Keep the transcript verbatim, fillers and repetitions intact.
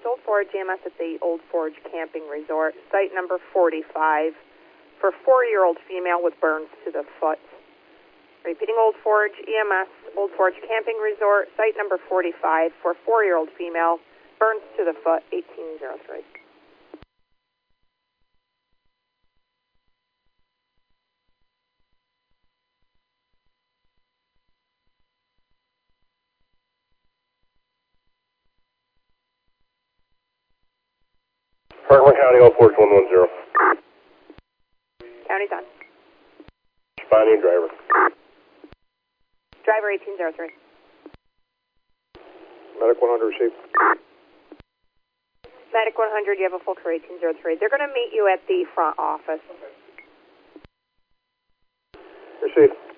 It's Old Forge E M S at the Old Forge Camping Resort, site number forty-five, for four-year-old female with burns to the foot. Repeating, Old Forge E M S, Old Forge Camping Resort, site number forty-five, for four-year-old female, burns to the foot, eighteen oh three. Franklin County, Old Forge one one zero. County's on. Responding driver. Driver eighteen oh three. Medic one hundred received. Medic one hundred, you have a full crew eighteen oh three. They're going to meet you at the front office. Received.